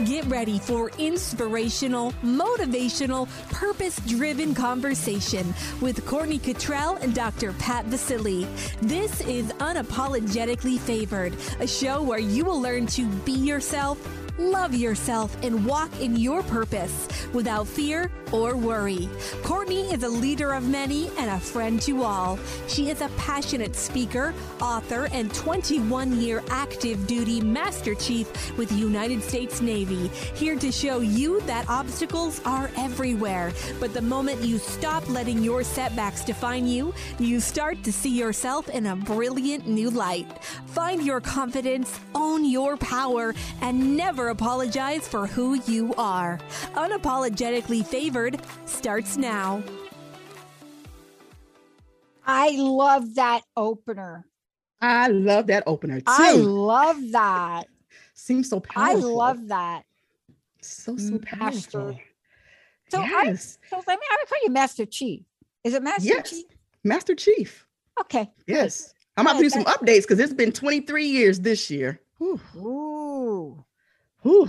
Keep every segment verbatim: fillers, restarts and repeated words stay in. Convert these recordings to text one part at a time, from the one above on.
Get ready for inspirational, motivational, purpose-driven conversation with Courtney Cottrell and Doctor Pat Vasili. This is Unapologetically Favored, a show where you will learn to be yourself, love yourself, and walk in your purpose without fear or worry. Courtney is a leader of many and a friend to all. She is a passionate speaker, author, and twenty-one-year active duty Master Chief with the United States Navy, here to show you that obstacles are everywhere. But the moment you stop letting your setbacks define you, you start to see yourself in a brilliant new light. Find your confidence, own your power, and never apologize for who you are. Unapologetically Favored starts now. I love that opener. I love that opener too. I love that. Seems so I powerful. love that. So, so Master. powerful. So, yes. I, so let me, I would call you Master Chief. Is it Master yes. Chief? Master Chief. Okay. Yes. I'm about to do some updates because it's been twenty-three years this year. Whew. Ooh. Whew.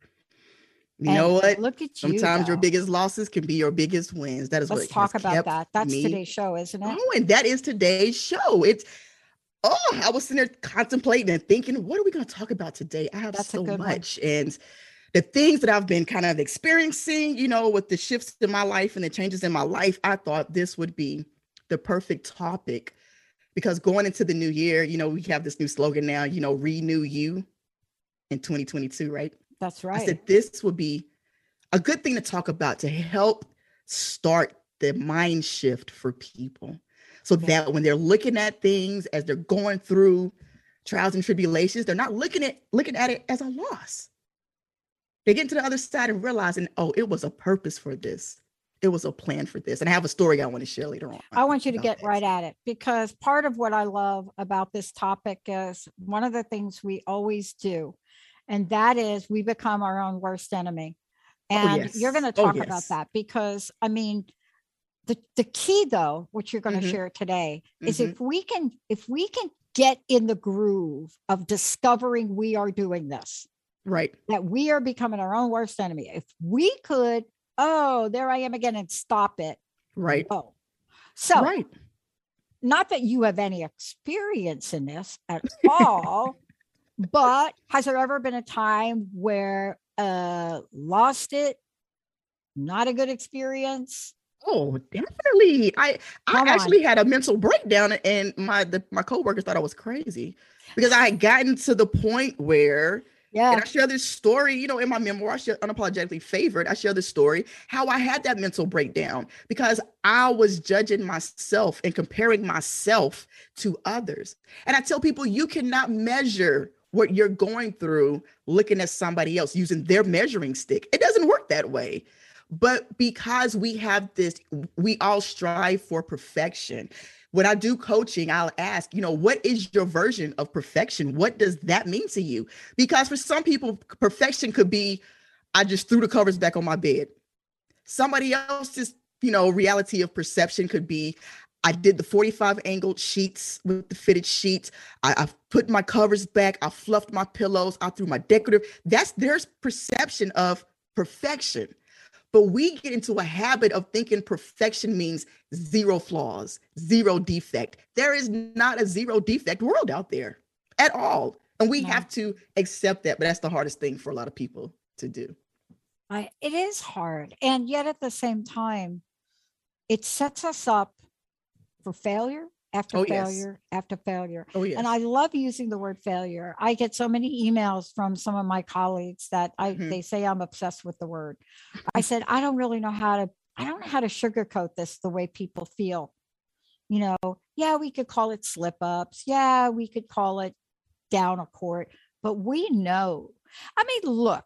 You And know what? Look at you. Sometimes though. your biggest losses can be your biggest wins. That is Let's what talk has about kept that. That's me. today's show, isn't it? Oh, and that is today's show. It's oh, I was sitting there contemplating and thinking, what are we going to talk about today? I have That's a so good much. One. And the things that I've been kind of experiencing, you know, with the shifts in my life and the changes in my life, I thought this would be the perfect topic. Because going into the new year, you know, we have this new slogan now, you know, renew you in twenty twenty-two, right? That's right. I said this would be a good thing to talk about to help start the mind shift for people so Yeah. that when they're looking at things as they're going through trials and tribulations, they're not looking at looking at it as a loss. They get to the other side and realizing, oh, it was a purpose for this. It was a plan for this. And I have a story I want to share later on. I want you to get that. right at it, because part of what I love about this topic is one of the things we always do, and that is we become our own worst enemy. And Oh, yes. you're going to Oh, talk yes. about that because, I mean, the, the key though, which you're going to Mhm. share today is Mhm. if we can, if we can get in the groove of discovering we are doing this, Right. that we are becoming our own worst enemy. If we could, oh, there I am again, and stop it. Right. Oh, so Right. not that you have any experience in this at all, but has there ever been a time where uh lost it, not a good experience? Oh, definitely. I I Come on. actually had a mental breakdown, and my the, my coworkers thought I was crazy because I had gotten to the point where, Yeah. and I share this story, you know, in my memoir, I share Unapologetically Favored. I share this story, how I had that mental breakdown because I was judging myself and comparing myself to others. And I tell people, you cannot measure what you're going through looking at somebody else using their measuring stick. It doesn't work that way. But because we have this, we all strive for perfection. When I do coaching, I'll ask, you know, what is your version of perfection? What does that mean to you? Because for some people, perfection could be, I just threw the covers back on my bed. Somebody else's, you know, reality of perception could be, I did the forty-five angled sheets with the fitted sheets. I, I put my covers back. I fluffed my pillows. I threw my decorative. That's their perception of perfection. But we get into a habit of thinking perfection means zero flaws, zero defect. There is not a zero defect world out there at all. And we No. have to accept that. But that's the hardest thing for a lot of people to do. I, it is hard. And yet at the same time, it sets us up for failure after Oh, yes. failure after failure. Oh, yes. And I love using the word failure. I get so many emails from some of my colleagues that I Mhm. they say I'm obsessed with the word. I said, I don't really know how to, I don't know how to sugarcoat this the way people feel. You know, yeah, we could call it slip ups. Yeah, we could call it down a court, but we know. I mean, look,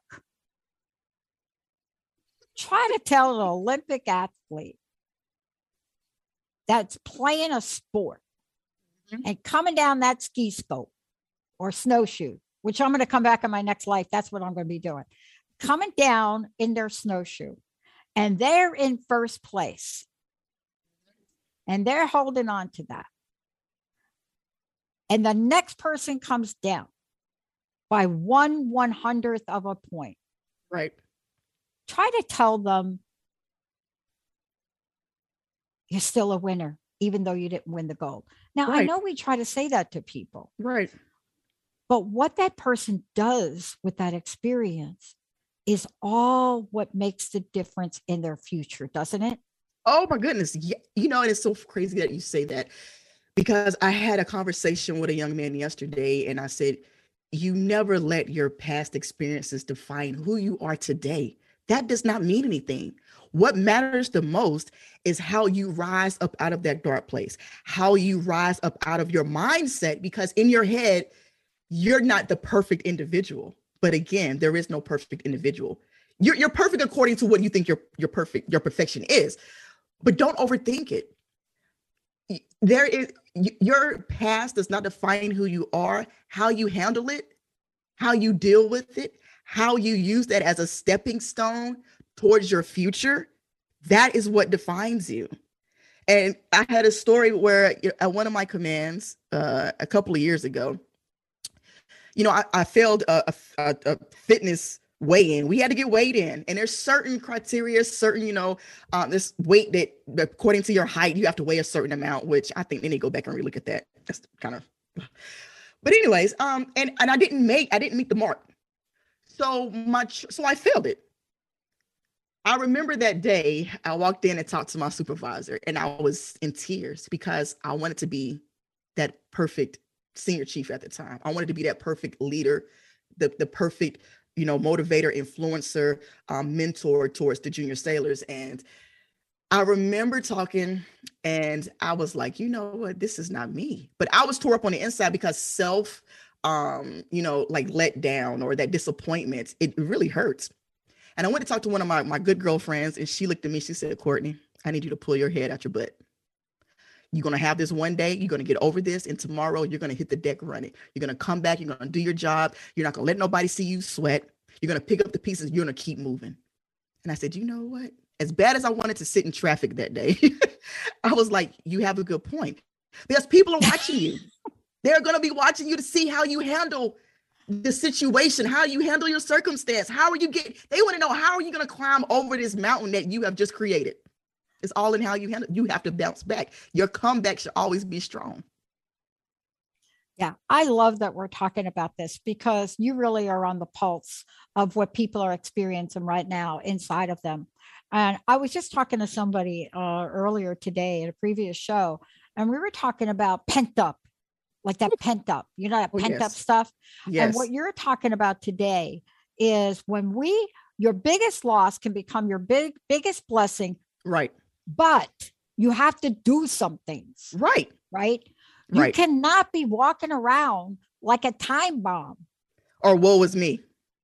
try to tell an Olympic athlete that's playing a sport Mhm. and coming down that ski slope or snowshoe, which I'm going to come back in my next life. That's what I'm going to be doing. Coming down in their snowshoe and they're in first place and they're holding on to that. And the next person comes down by one one hundredth of a point. Right. Try to tell them you're still a winner, even though you didn't win the gold. Now, I Right. know we try to say that to people, Right. but what that person does with that experience is all what makes the difference in their future, doesn't it? Oh my goodness. Yeah. You know, it is so crazy that you say that because I had a conversation with a young man yesterday and I said, you never let your past experiences define who you are today. That does not mean anything. What matters the most is how you rise up out of that dark place, how you rise up out of your mindset, because in your head, you're not the perfect individual. But again, there is no perfect individual. You're, you're perfect according to what you think your, your perfect, your perfection is, but don't overthink it. There is your past does not define who you are. How you handle it, how you deal with it, how you use that as a stepping stone towards your future, that is what defines you. And I had a story where at one of my commands uh, a couple of years ago, you know, I, I failed a, a, a fitness weigh-in. We had to get weighed in, and there's certain criteria, certain, you know, um, this weight that according to your height, you have to weigh a certain amount, which I think they need to go back and relook at that. That's kind of, but anyways, um, and, and I didn't make, I didn't meet the mark. So much, so I failed it. I remember that day I walked in and talked to my supervisor and I was in tears because I wanted to be that perfect senior chief at the time. I wanted to be that perfect leader, the, the perfect, you know, motivator, influencer, um, mentor towards the junior sailors. And I remember talking and I was like, you know what, this is not me. But I was tore up on the inside because self, um, you know, like let down or that disappointment, it really hurts. And I went to talk to one of my, my good girlfriends and she looked at me, she said, Courtney, I need you to pull your head out your butt. You're going to have this one day, you're going to get over this. And tomorrow you're going to hit the deck running. You're going to come back, you're going to do your job. You're not going to let nobody see you sweat. You're going to pick up the pieces, you're going to keep moving. And I said, you know what? As bad as I wanted to sit in traffic that day, I was like, you have a good point. Because people are watching you. They're going to be watching you to see how you handle the situation, how you handle your circumstance. How are you getting, they want to know, how are you going to climb over this mountain that you have just created? It's all in how you handle. You have to bounce back. Your comeback should always be strong. Yeah, I love that we're talking about this because you really are on the pulse of what people are experiencing right now inside of them. And I was just talking to somebody uh, earlier today at a previous show, and we were talking about pent up, like that pent up, you know, that Oh, pent yes. up stuff. Yes. And what you're talking about today is when we, your biggest loss can become your big, biggest blessing. Right. But you have to do some things. Right. Right. You Right. cannot be walking around like a time bomb. Or woe is me.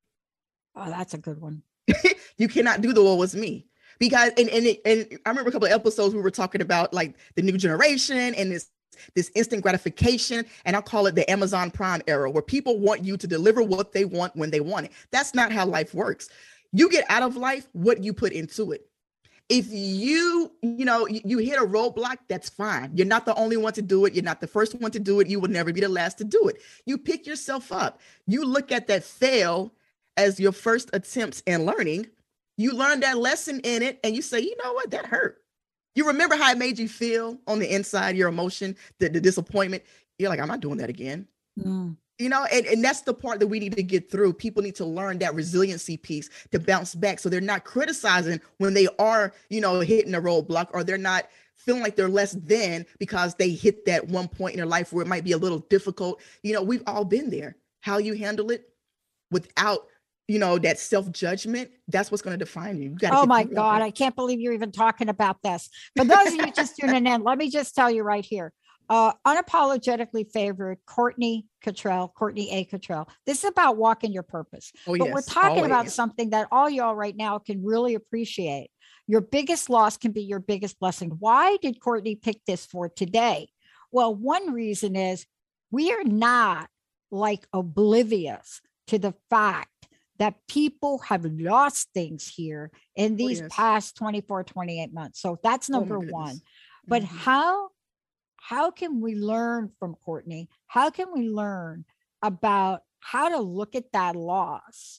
Oh, that's a good one. You cannot do the woe is me. Because, and, and, it, and I remember a couple of episodes we were talking about like the new generation and this, this instant gratification. And I call it the Amazon Prime era, where people want you to deliver what they want when they want it. That's not how life works. You get out of life what you put into it. If you, you know, you, you hit a roadblock, that's fine. You're not the only one to do it. You're not the first one to do it. You will never be the last to do it. You pick yourself up. You look at that fail as your first attempt in learning. You learn that lesson in it and you say, you know what, that hurt. You remember how it made you feel on the inside, your emotion, the, the disappointment. You're like, I'm not doing that again. Mm. You know, and, and that's the part that we need to get through. People need to learn that resiliency piece to bounce back. So they're not criticizing when they are, you know, hitting a roadblock, or they're not feeling like they're less than because they hit that one point in their life where it might be a little difficult. You know, we've all been there. How you handle it without, you know, that self-judgment, that's what's going to define you. You oh my God, it. I can't believe you're even talking about this. For those of you just tuning in, let me just tell you right here. Uh, unapologetically favored Courtney Cottrell, Courtney A. Cottrell. This is about walking your purpose. Oh, but yes, we're talking always. about something that all y'all right now can really appreciate. Your biggest loss can be your biggest blessing. Why did Courtney pick this for today? Well, one reason is we are not like oblivious to the fact that people have lost things here in these oh, yes. past twenty-four, twenty-eight months. So that's number oh, one. But mm-hmm. how How can we learn from Courtney? How can we learn about how to look at that loss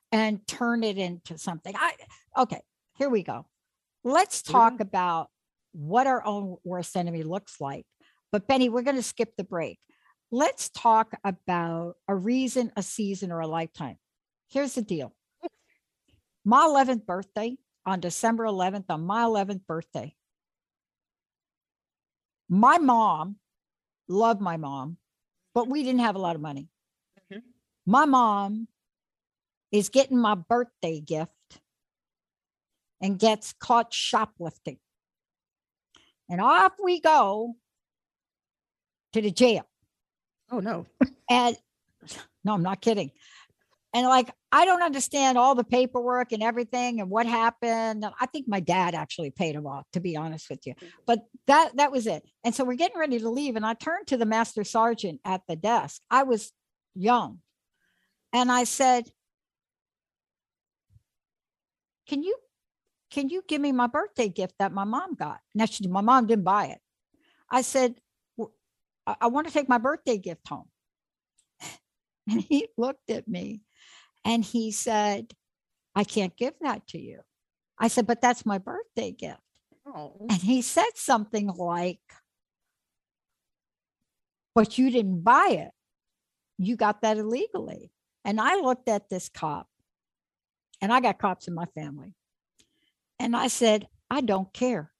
and turn it into something. I okay, here we go. Let's talk about what our own worst enemy looks like. But Benny, we're going to skip the break. Let's talk about a reason, a season, or a lifetime. Here's the deal. My eleventh birthday, on December eleventh, on my eleventh birthday, my mom, loved my mom, but we didn't have a lot of money. Mm-hmm. My mom is getting my birthday gift and gets caught shoplifting. And off we go to the jail. Oh, no. And no, I'm not kidding. And like, I don't understand all the paperwork and everything and what happened. I think my dad actually paid him off, to be honest with you. But that that was it. And so we're getting ready to leave. And I turned to the master sergeant at the desk. I was young. And I said, can you can you give me my birthday gift that my mom got? Now, she, my mom didn't buy it. I said, I, I want to take my birthday gift home. And he looked at me and he said, I can't give that to you. I said, but that's my birthday gift. Oh. And he said something like, but you didn't buy it. You got that illegally. And I looked at this cop, and I got cops in my family. And I said, I don't care.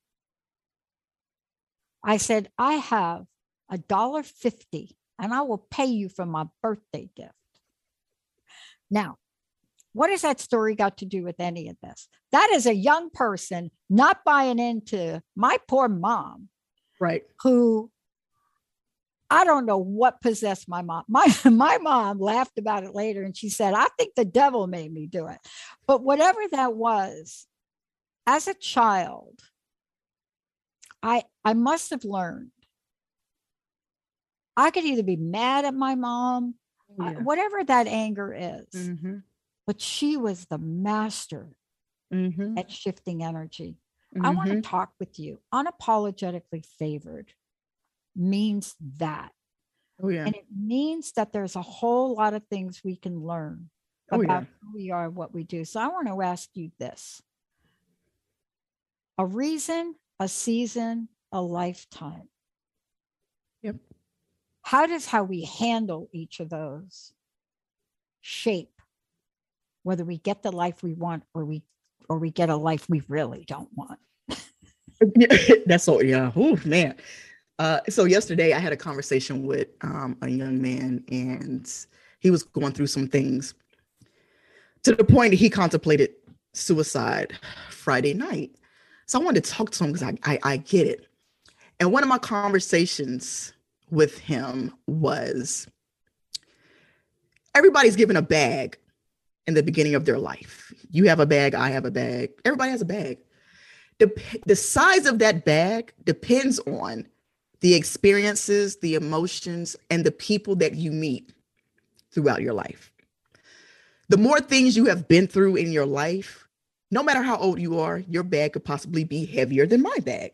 I said, I have a dollar fifty and I will pay you for my birthday gift. Now, what has that story got to do with any of this? That is a young person not buying into my poor mom. Right. Who, I don't know what possessed my mom. My, my mom laughed about it later and she said, I think the devil made me do it. But whatever that was, as a child, I, I must have learned I could either be mad at my mom, yeah. whatever that anger is, mm-hmm. but she was the master mm-hmm. at shifting energy. Mm-hmm. I want to talk with you. Unapologetically favored means that. Oh, yeah. And it means that there's a whole lot of things we can learn oh, about yeah. who we are, what we do. So I want to ask you this. A reason, a season, a lifetime. Yep. How does how we handle each of those shape whether we get the life we want or we or we get a life we really don't want? That's so yeah. Oh man. Uh, so yesterday I had a conversation with um, a young man, and he was going through some things to the point that he contemplated suicide Friday night. So I wanted to talk to him because I, I I get it. And one of my conversations with him was, everybody's given a bag in the beginning of their life. You have a bag, I have a bag. Everybody has a bag. The, the size of that bag depends on the experiences, the emotions, and the people that you meet throughout your life. The more things you have been through in your life, no matter how old you are, your bag could possibly be heavier than my bag.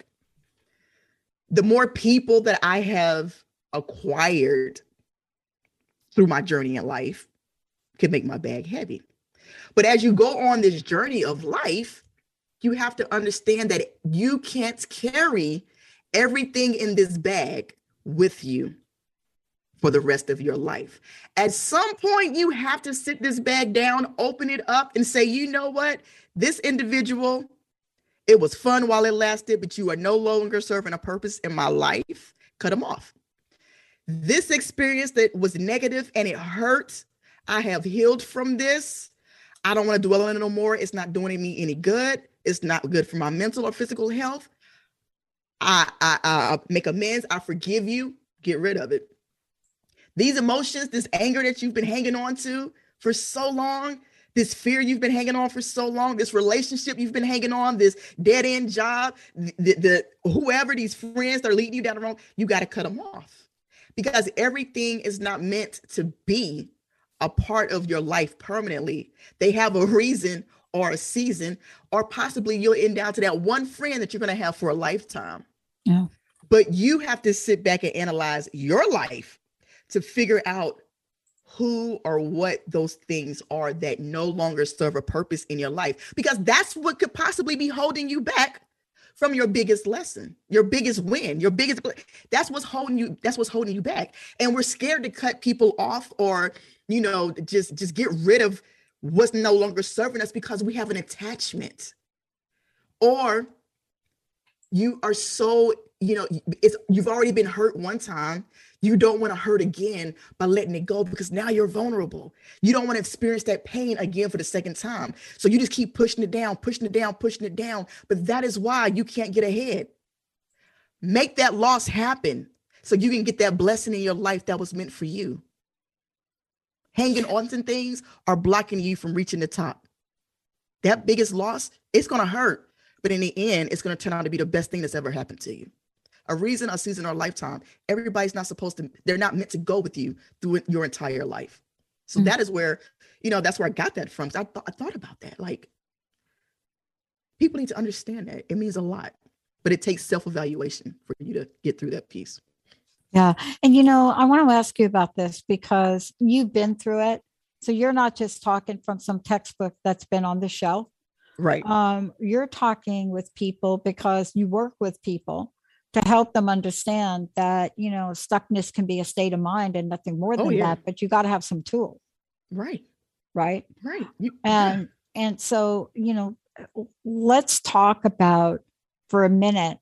The more people that I have acquired through my journey in life can make my bag heavy. But as you go on this journey of life, you have to understand that you can't carry everything in this bag with you for the rest of your life. At some point, you have to sit this bag down, open it up, and say, you know what? This individual, it was fun while it lasted, but you are no longer serving a purpose in my life. Cut them off. This experience that was negative and it hurt, I have healed from this. I don't want to dwell on it no more. It's not doing me any good. It's not good for my mental or physical health. I, I, I make amends. I forgive you. Get rid of it. These emotions, this anger that you've been hanging on to for so long, this fear you've been hanging on for so long, this relationship you've been hanging on, this dead end job, the, the whoever, these friends that are leading you down the road, you got to cut them off, because everything is not meant to be a part of your life permanently. They have a reason or a season, or possibly you'll end down to that one friend that you're going to have for a lifetime. Yeah. But you have to sit back and analyze your life to figure out who or what those things are that no longer serve a purpose in your life, because that's what could possibly be holding you back from your biggest lesson, your biggest win, your biggest, that's what's holding you, that's what's holding you back. And we're scared to cut people off or, you know, just, just get rid of what's no longer serving us because we have an attachment. Or you are so, you know, it's, you've already been hurt one time. You don't want to hurt again by letting it go because now you're vulnerable. You don't want to experience that pain again for the second time. So you just keep pushing it down, pushing it down, pushing it down. But that is why you can't get ahead. Make that loss happen so you can get that blessing in your life that was meant for you. Hanging on to things are blocking you from reaching the top. That biggest loss, it's going to hurt. But in the end, it's going to turn out to be the best thing that's ever happened to you. A reason, a season, or a lifetime. Everybody's not supposed to, they're not meant to go with you through your entire life. So mm-hmm. that is where, you know, that's where I got that from. I, th- I thought about that. Like, people need to understand that. It means a lot, but it takes self-evaluation for you to get through that piece. Yeah. And, you know, I want to ask you about this because you've been through it. So you're not just talking from some textbook that's been on the shelf. Right. Um, you're talking with people because you work with people to help them understand that, you know, stuckness can be a state of mind and nothing more than oh, yeah. that, but you got to have some tools. Right. Right. Right. You, and, yeah. and so, you know, let's talk about for a minute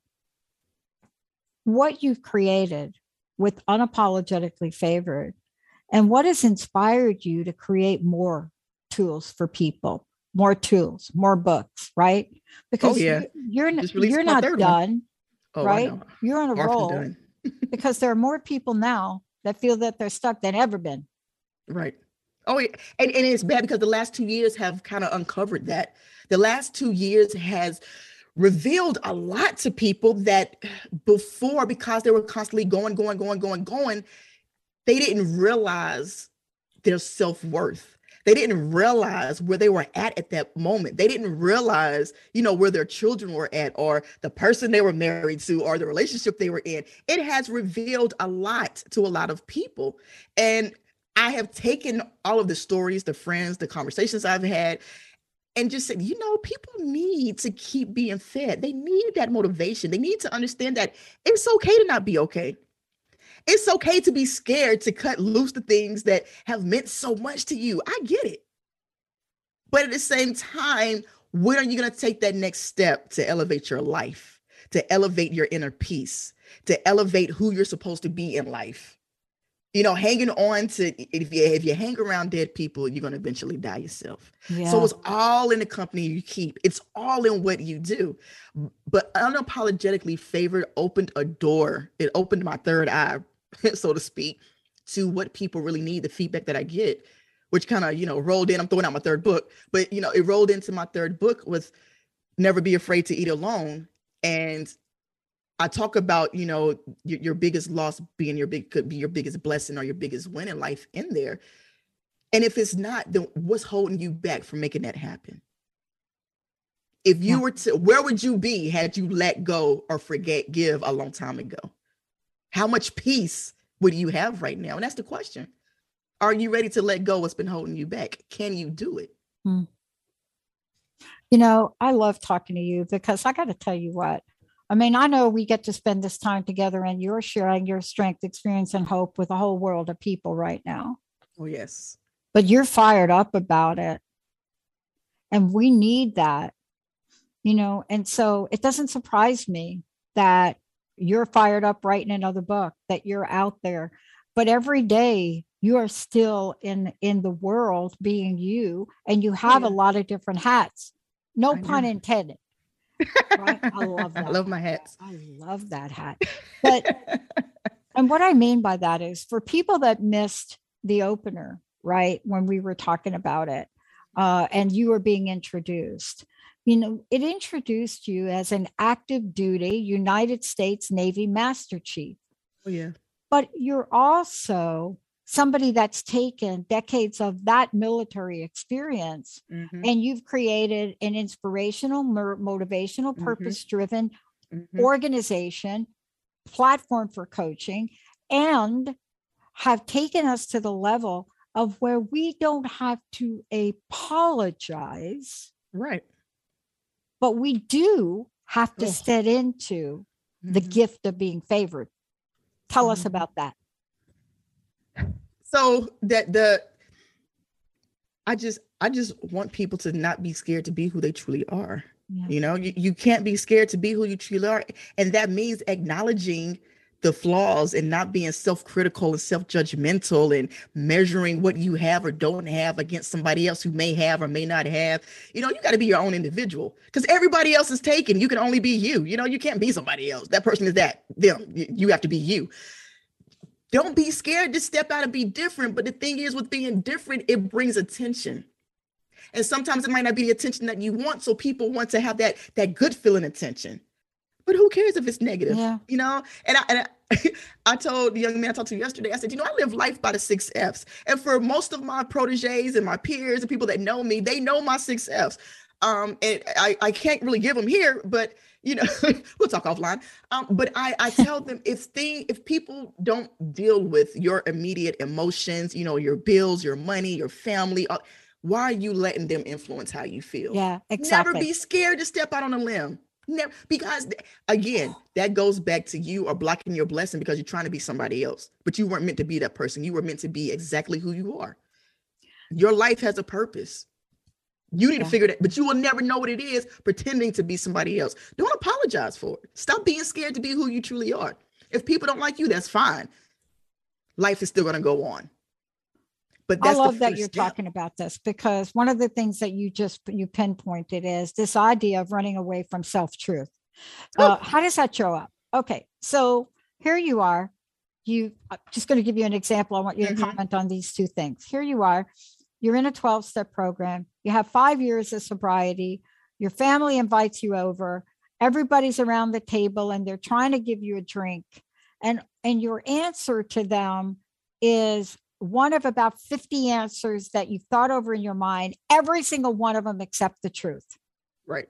what you've created with Unapologetically Favored and what has inspired you to create more tools for people, more tools, more books, right? Because oh, yeah. you're, you're, you're not done. One. Oh, right? You're on a Far roll because there are more people now that feel that they're stuck than ever been. Right. Oh, yeah. and, and it's bad because the last two years have kind of uncovered that. The last two years has revealed a lot to people that before, because they were constantly going, going, going, going, going, they didn't realize their self-worth. They didn't realize where they were at at that moment. They didn't realize, you know, where their children were at or the person they were married to or the relationship they were in. It has revealed a lot to a lot of people. And I have taken all of the stories, the friends, the conversations I've had, and just said, you know, people need to keep being fed. They need that motivation. They need to understand that it's okay to not be okay. It's okay to be scared to cut loose the things that have meant so much to you. I get it. But at the same time, when are you going to take that next step to elevate your life, to elevate your inner peace, to elevate who you're supposed to be in life? You know, hanging on to, if you, if you hang around dead people, you're going to eventually die yourself. Yeah. So it's all in the company you keep. It's all in what you do. But Unapologetically Favored opened a door. It opened my third eye, so to speak, to what people really need, the feedback that I get, which kind of, you know, rolled in. I'm throwing out my third book, but, you know, it rolled into my third book with Never Be Afraid to Eat Alone. And I talk about, you know, your, your biggest loss being your big, could be your biggest blessing or your biggest win in life in there. And if it's not, then what's holding you back from making that happen? If you yeah. were to, where would you be had you let go or forget, give a long time ago? How much peace would you have right now? And that's the question. Are you ready to let go what's been holding you back? Can you do it? Hmm. You know, I love talking to you because I got to tell you what, I mean, I know we get to spend this time together and you're sharing your strength, experience, and hope with a whole world of people right now. Oh, yes. But you're fired up about it. And we need that, you know, and so it doesn't surprise me that you're fired up writing another book, that you're out there, but every day you are still in, in the world being you, and you have yeah. a lot of different hats. No I pun know. intended. Right? I love that. I love my hats. I love that hat. But, and what I mean by that is for people that missed the opener, right, when we were talking about it, uh, and you were being introduced, you know, it introduced you as an active duty United States Navy Master Chief. Oh, yeah. But you're also somebody that's taken decades of that military experience, mm-hmm. and you've created an inspirational, motivational, mm-hmm. purpose-driven mm-hmm. organization, platform for coaching, and have taken us to the level of where we don't have to apologize, Right. but we do have to Oh. step into the Mhm. gift of being favored. Tell us Mhm. about that. So that the I just I just want people to not be scared to be who they truly are. Yeah. You know, you, you can't be scared to be who you truly are. And that means acknowledging the flaws and not being self-critical and self-judgmental and measuring what you have or don't have against somebody else who may have or may not have. You know, you got to be your own individual because everybody else is taken. You can only be you. You know, you can't be somebody else. That person is that them. You you have to be you. Don't be scared to step out and be different. But the thing is, with being different, it brings attention. And sometimes it might not be the attention that you want. So people want to have that that good feeling attention. But who cares if it's negative? Yeah. You know? And I and I, I told the young man I talked to yesterday, I said, you know, I live life by the six F's. And for most of my proteges and my peers and people that know me, they know my six F's. Um, and I, I can't really give them here, but you know, we'll talk offline. Um, but I, I tell them if thing if people don't deal with your immediate emotions, you know, your bills, your money, your family, uh, why are you letting them influence how you feel? Yeah, exactly. Never be scared to step out on a limb. Never, because again, that goes back to you are blocking your blessing because you're trying to be somebody else, but you weren't meant to be that person. You were meant to be exactly who you are. Your life has a purpose. You need Yeah. to figure that, but you will never know what it is pretending to be somebody else. Don't apologize for it. Stop being scared to be who you truly are. If people don't like you, that's fine. Life is still going to go on. But I that's love the that first you're step. talking about this because one of the things that you just you pinpointed is this idea of running away from self-truth. Uh, how does that show up? Okay, so here you are. You I'm just going to give you an example. I want you to Mhm. comment on these two things. Here you are. You're in a twelve-step program. You have five years of sobriety. Your family invites you over. Everybody's around the table and they're trying to give you a drink. And, and your answer to them is one of about fifty answers that you've thought over in your mind, every single one of them except the truth. Right.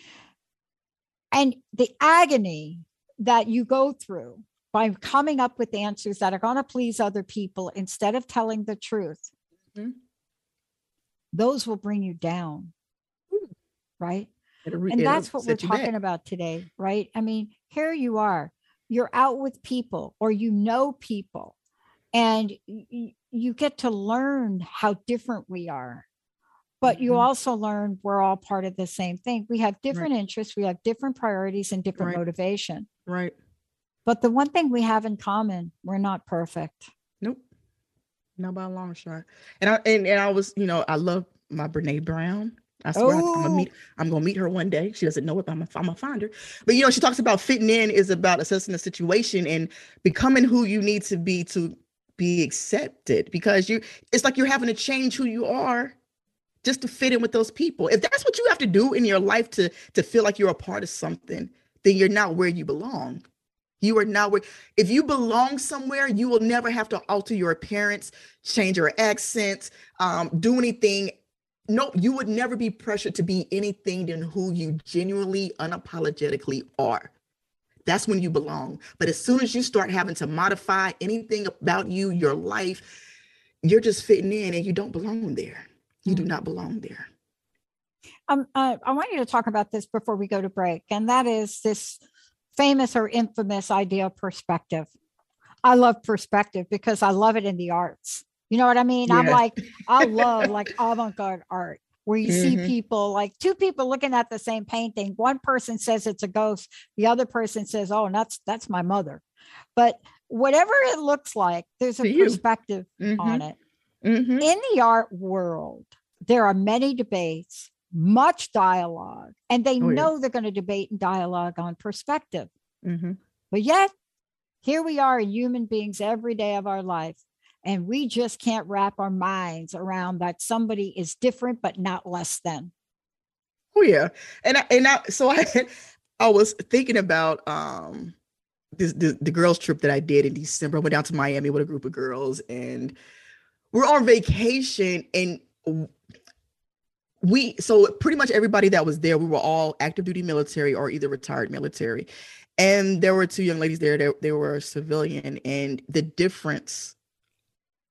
And the agony that you go through by coming up with answers that are going to please other people instead of telling the truth, Mhm. those will bring you down. Right. It'll re- And it'll that's what we're set you back. talking about today. Right. I mean, here you are, you're out with people or you know people, and y- you get to learn how different we are. But you Mhm. also learn we're all part of the same thing. We have different interests, we have different priorities and different Right. motivation. Right. But the one thing we have in common, we're not perfect. Nope. Not by a long shot. And I and, and I was, you know, I love my Brene Brown. I swear I'm gonna Oh, meet I'm gonna meet her one day. She doesn't know it, but I'm a, I'm gonna find her. But you know, she talks about fitting in is about assessing the situation and becoming who you need to be to be accepted because you it's like you're having to change who you are just to fit in with those people. If that's what you have to do in your life to to feel like you're a part of something, then you're not where you belong. You are not where, if you belong somewhere, you will never have to alter your appearance, change your accent, um, do anything. No, you would never be pressured to be anything than who you genuinely, unapologetically are. That's when you belong. But as soon as you start having to modify anything about you, your life, you're just fitting in and you don't belong there. You do Mm. not belong there. um, uh, I want you to talk about this before we go to break. And that is this famous or infamous idea of perspective. I love perspective because I love it in the arts. You know what I mean? I'm Yeah. like, I love like avant-garde art where you see Mhm. people like two people looking at the same painting. One person says it's a ghost. The other person says, oh, that's, that's my mother. But whatever it looks like, there's a To you. perspective Mhm. on it. Mhm. In the art world, there are many debates, much dialogue, and they Oh, yeah. know they're going to debate and dialogue on perspective. Mhm. But yet, here we are human beings every day of our life, and we just can't wrap our minds around that somebody is different but not less than. Oh yeah, and I, and I, so I I was thinking about um this the, the girls trip that I did in December. I went down to Miami with a group of girls, and we're on vacation, and we so pretty much everybody that was there, we were all active duty military or either retired military, and there were two young ladies there. They, they were civilian, and the difference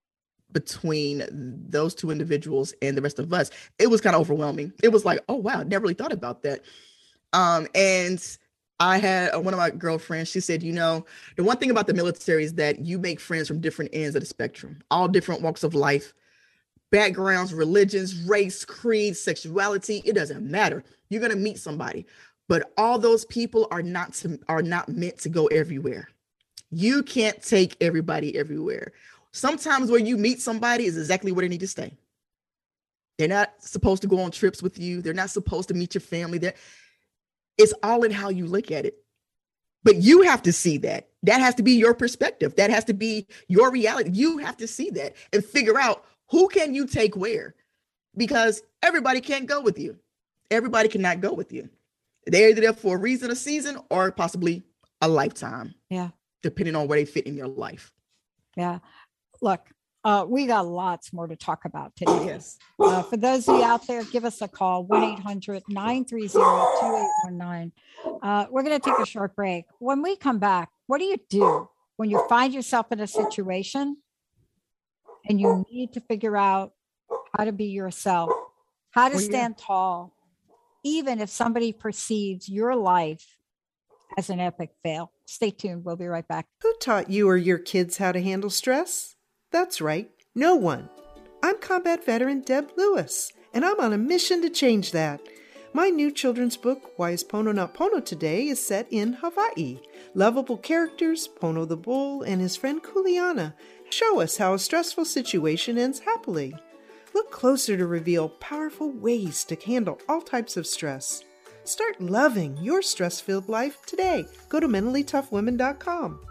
between those two individuals and the rest of us, it was kind of overwhelming. It was like, oh, wow, never really thought about that. Um, and I had one of my girlfriends, she said, you know, the one thing about the military is that you make friends from different ends of the spectrum, all different walks of life, backgrounds, religions, race, creed, sexuality, it doesn't matter. You're going to meet somebody, but all those people are not to, are not meant to go everywhere. You can't take everybody everywhere. Sometimes where you meet somebody is exactly where they need to stay. They're not supposed to go on trips with you. They're not supposed to meet your family. They're, it's all in how you look at it. But you have to see that. That has to be your perspective. That has to be your reality. You have to see that and figure out who can you take where, because everybody can't go with you. Everybody cannot go with you. They're either there for a reason, a season, or possibly a lifetime. Yeah. Depending on where they fit in your life. Yeah. Look, uh, we got lots more to talk about today. Yes. Uh, for those of you out there, give us a call, one eight hundred nine three zero two eight one nine. Uh, we're going to take a short break. When we come back, what do you do when you find yourself in a situation and you need to figure out how to be yourself, how to Well, yeah. stand tall, even if somebody perceives your life as an epic fail? Stay tuned. We'll be right back. Who taught you or your kids how to handle stress? That's right, no one. I'm combat veteran Deb Lewis, and I'm on a mission to change that. My new children's book, Why is Pono Not Pono Today, is set in Hawaii. Lovable characters, Pono the bull and his friend Kuleana, show us how a stressful situation ends happily. Look closer to reveal powerful ways to handle all types of stress. Start loving your stress-filled life today. Go to mentally tough women dot com.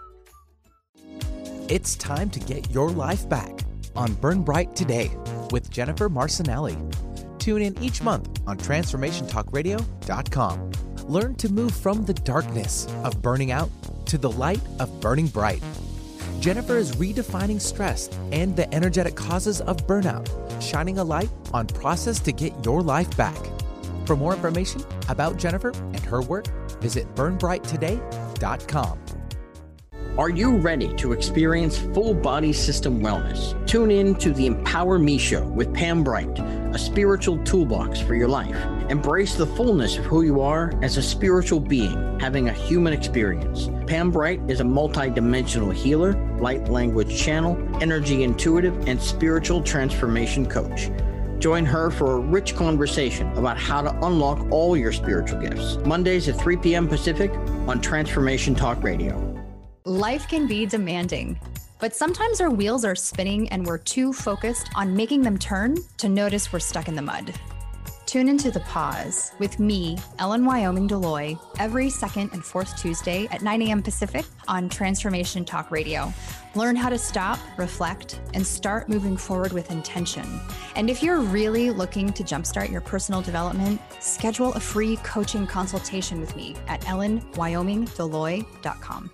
It's time to get your life back on Burn Bright Today with Jennifer Marcinelli. Tune in each month on transformation talk radio dot com. Learn to move from the darkness of burning out to the light of burning bright. Jennifer is redefining stress and the energetic causes of burnout, shining a light on process to get your life back. For more information about Jennifer and her work, visit burn bright today dot com. Are you ready to experience full body system wellness? Tune in to the Empower Me Show with Pam Bright, a spiritual toolbox for your life. Embrace the fullness of who you are as a spiritual being, having a human experience. Pam Bright is a multi-dimensional healer, light language channel, energy intuitive, and spiritual transformation coach. Join her for a rich conversation about how to unlock all your spiritual gifts. Mondays at three p.m. Pacific on Transformation Talk Radio. Life can be demanding, but sometimes our wheels are spinning and we're too focused on making them turn to notice we're stuck in the mud. Tune into The Pause with me, Ellen Wyoming Deloy, every second and fourth Tuesday at nine a.m. Pacific on Transformation Talk Radio. Learn how to stop, reflect, and start moving forward with intention. And if you're really looking to jumpstart your personal development, schedule a free coaching consultation with me at ellen wyoming deloy dot com.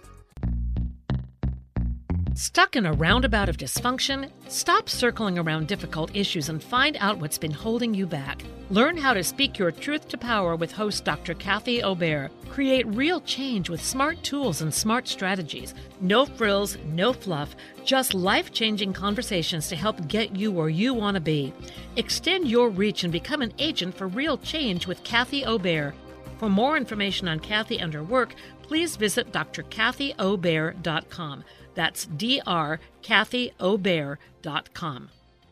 Stuck in a roundabout of dysfunction? Stop circling around difficult issues and find out what's been holding you back. Learn how to speak your truth to power with host Doctor Kathy Obear. Create real change with smart tools and smart strategies. No frills, no fluff, just life-changing conversations to help get you where you want to be. Extend your reach and become an agent for real change with Kathy Obear. For more information on Kathy and her work, please visit d r kathy obear dot com. That's D R Kathy Obear dot com.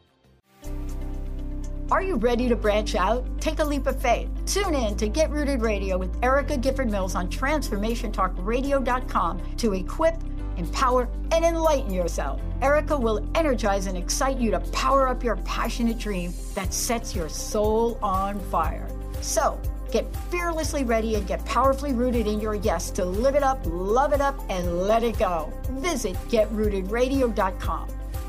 Are you ready to branch out? Take a leap of faith. Tune in to Get Rooted Radio with Erica Gifford Mills on transformation talk radio dot com to equip, empower, and enlighten yourself. Erica will energize and excite you to power up your passionate dream that sets your soul on fire. So, get fearlessly ready and get powerfully rooted in your yes to live it up, love it up, and let it go. Visit get rooted radio dot com.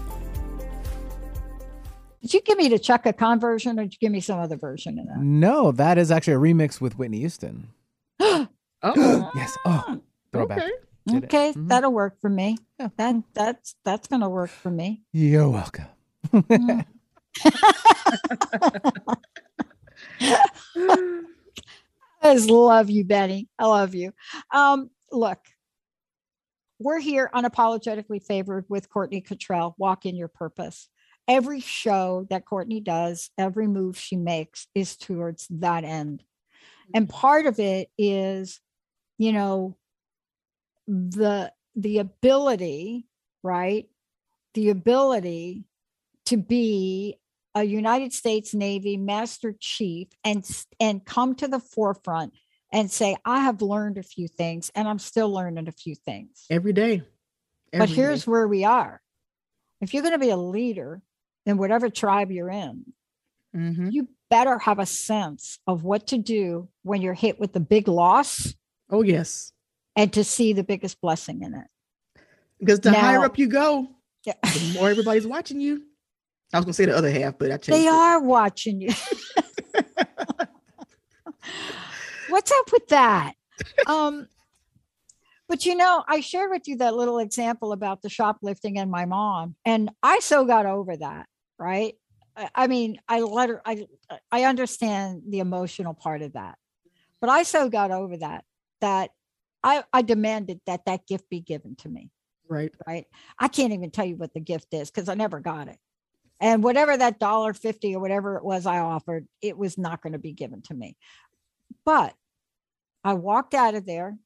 Did you give me the Chaka Khan version or did you give me some other version of that? No, that is actually a remix with Whitney Houston. Oh, yes. Oh, throwback. okay. Did it. Okay, Mhm. that'll work for me. Yeah. That that's that's gonna work for me. You're welcome. Mm. I just love you, Benny. I love you. Um, look, we're here unapologetically favored with Courtney Cottrell. Walk in your purpose. every show that Courtney does, every move she makes is towards that end. And part of it is, you know, the the ability, right? The ability to be a United States Navy Master Chief and and come to the forefront and say, I have learned a few things and I'm still learning a few things. Every day. Every but here's day. where we are. If you're going to be a leader in whatever tribe you're in, mm-hmm. you better have a sense of what to do when you're hit with the big loss. Oh, yes. And to see the biggest blessing in it. Because the now, higher up you go, yeah. the more everybody's watching you. I was going to say the other half, but I changed They it. are watching you. What's up with that? Um, but, you know, I shared with you that little example about the shoplifting and my mom. And I so got over that, right? I, I mean, I let her, I, I understand the emotional part of that. But I so got over that, that I, I demanded that that gift be given to me. Right. Right. I can't even tell you what the gift is because I never got it. And whatever that dollar fifty or whatever it was I offered, it was not going to be given to me. But I walked out of there.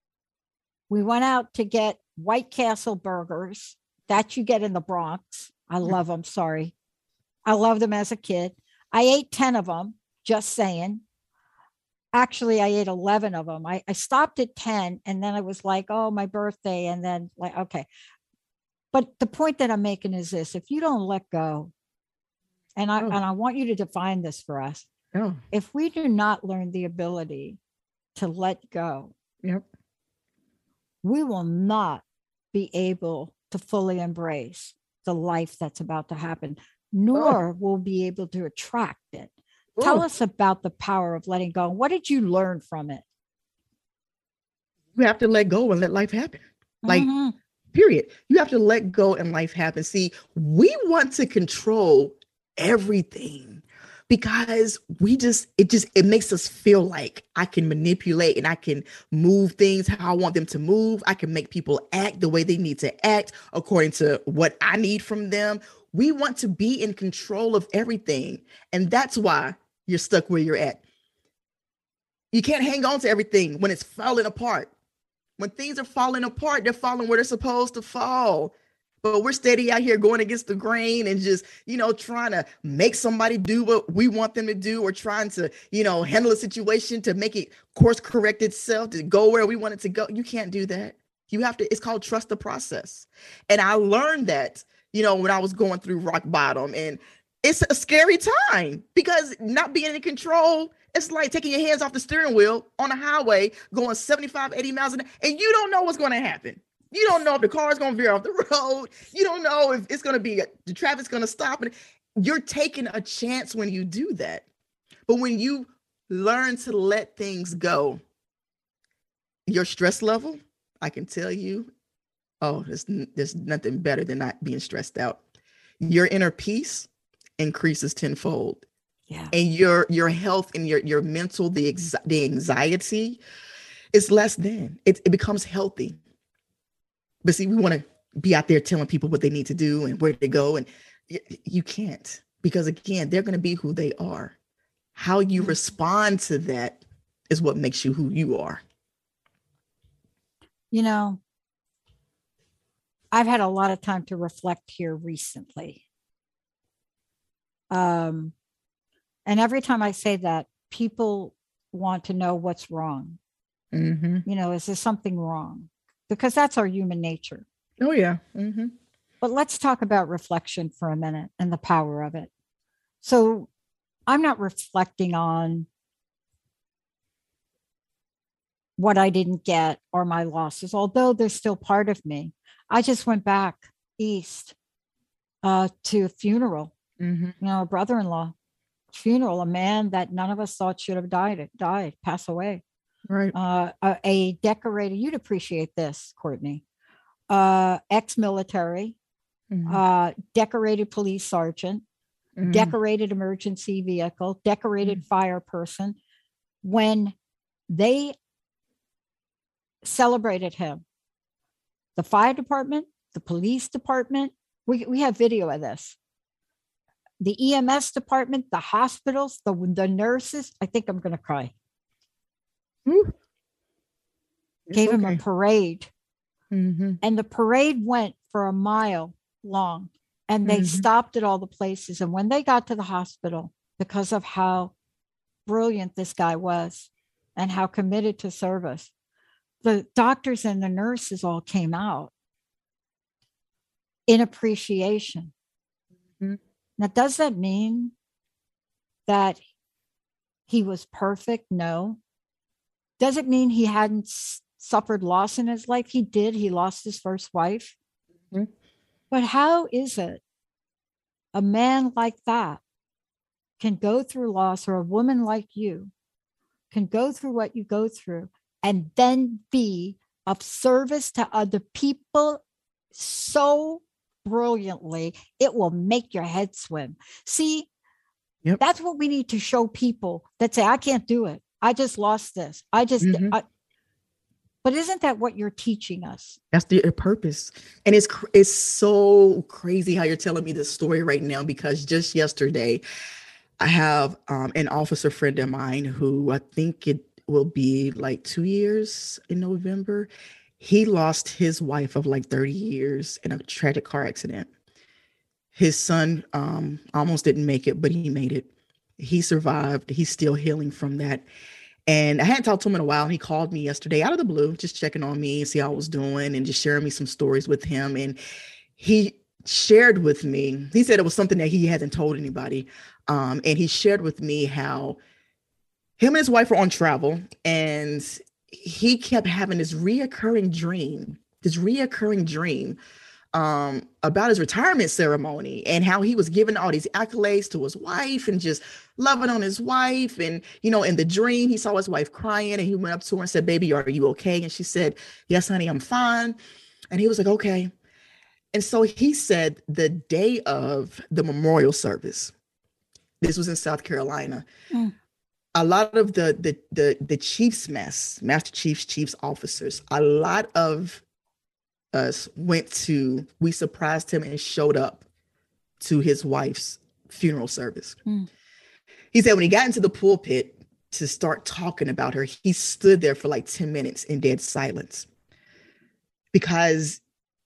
We went out to get White Castle burgers that you get in the Bronx. I love them. Sorry. I loved them as a kid. I ate ten of them, just saying. Actually, I ate eleven of them. I, I stopped at ten and then I was like, oh, my birthday. And then like, okay. But the point that I'm making is this: if you don't let go, and I, oh. and I want you to define this for us. Oh. If we do not learn the ability to let go, yep. we will not be able to fully embrace the life that's about to happen, nor oh. will be able to attract it. Oh. Tell us about the power of letting go. What did you learn from it? You have to let go and let life happen. Like, mm-hmm. period. You have to let go and life happen. See, we want to control everything because we just, it just, it makes us feel like I can manipulate and I can move things how I want them to move. I can make people act the way they need to act according to what I need from them. We want to be in control of everything. And that's why you're stuck where you're at. You can't hang on to everything when it's falling apart. When things are falling apart, they're falling where they're supposed to fall. But we're steady out here going against the grain and just, you know, trying to make somebody do what we want them to do, or trying to, you know, handle a situation to make it course correct itself, to go where we want it to go. You can't do that. You have to, it's called trust the process. And I learned that, you know, when I was going through rock bottom, and it's a scary time because not being in control, it's like taking your hands off the steering wheel on a highway going seventy-five, eighty miles an hour, and you don't know what's going to happen. You don't know if the car is going to veer off the road. You don't know if it's going to be, the traffic's going to stop. And you're taking a chance when you do that. But when you learn to let things go, your stress level, I can tell you, oh, there's, there's nothing better than not being stressed out. Your inner peace increases tenfold. Yeah. And your your health and your your mental, the ex- the anxiety is less than. It, it becomes healthy. But see, we want to be out there telling people what they need to do and where to go. And y- you can't, because again, they're going to be who they are. How you respond to that is what makes you who you are. You know, I've had a lot of time to reflect here recently. Um, and every time I say that, people want to know what's wrong. Mm-hmm. You know, is there something wrong? Because that's our human nature. Oh, yeah. Mm-hmm. But let's talk about reflection for a minute and the power of it. So I'm not reflecting on what I didn't get or my losses, although they're still part of me. I just went back east uh, to a funeral, mm-hmm. you know, a brother-in-law funeral, a man that none of us thought should have died, died, pass away. Right. Uh, a, a decorated, you'd appreciate this, Courtney, uh, ex-military, mm-hmm. uh, decorated police sergeant, mm-hmm. decorated emergency vehicle, decorated mm-hmm. fire person. When they celebrated him, the fire department, the police department, we, we have video of this. the E M S department, the hospitals, the, the nurses. I think I'm going to cry. Ooh. Gave okay. him a parade. Mm-hmm. And the parade went for a mile long. And they mm-hmm. stopped at all the places. And when they got to the hospital, because of how brilliant this guy was and how committed to service, the doctors and the nurses all came out in appreciation. Mm-hmm. Now, does that mean that he was perfect? No. Does it mean he hadn't s- suffered loss in his life? He did. He lost his first wife. Mm-hmm. But how is it a man like that can go through loss, or a woman like you can go through what you go through and then be of service to other people so brilliantly, it will make your head swim? See, yep. That's what we need to show people that say, I can't do it. I just lost this. I just, mm-hmm. I, but isn't that what you're teaching us? That's the purpose. And it's it's so crazy how you're telling me this story right now, because just yesterday, I have um, an officer friend of mine who I think it will be like two years in November. He lost his wife of like thirty years in a tragic car accident. His son um, almost didn't make it, but he made it. He survived. He's still healing from that. And I hadn't talked to him in a while, and he called me yesterday out of the blue, just checking on me and see how I was doing and just sharing me some stories with him. And he shared with me, he said it was something that he hadn't told anybody. Um, and he shared with me how him and his wife were on travel, and he kept having this reoccurring dream, this reoccurring dream um, about his retirement ceremony, and how he was giving all these accolades to his wife and just loving on his wife. And, you know, in the dream, he saw his wife crying, and he went up to her and said, baby, are you okay? And she said, yes, honey, I'm fine. And he was like, okay. And so he said the day of the memorial service, this was in South Carolina, mm. a lot of the, the, the, the chief's mess, Master Chiefs, chief's officers, a lot of us went to, we surprised him and showed up to his wife's funeral service. Mm. He said when he got into the pulpit to start talking about her, he stood there for like ten minutes in dead silence, because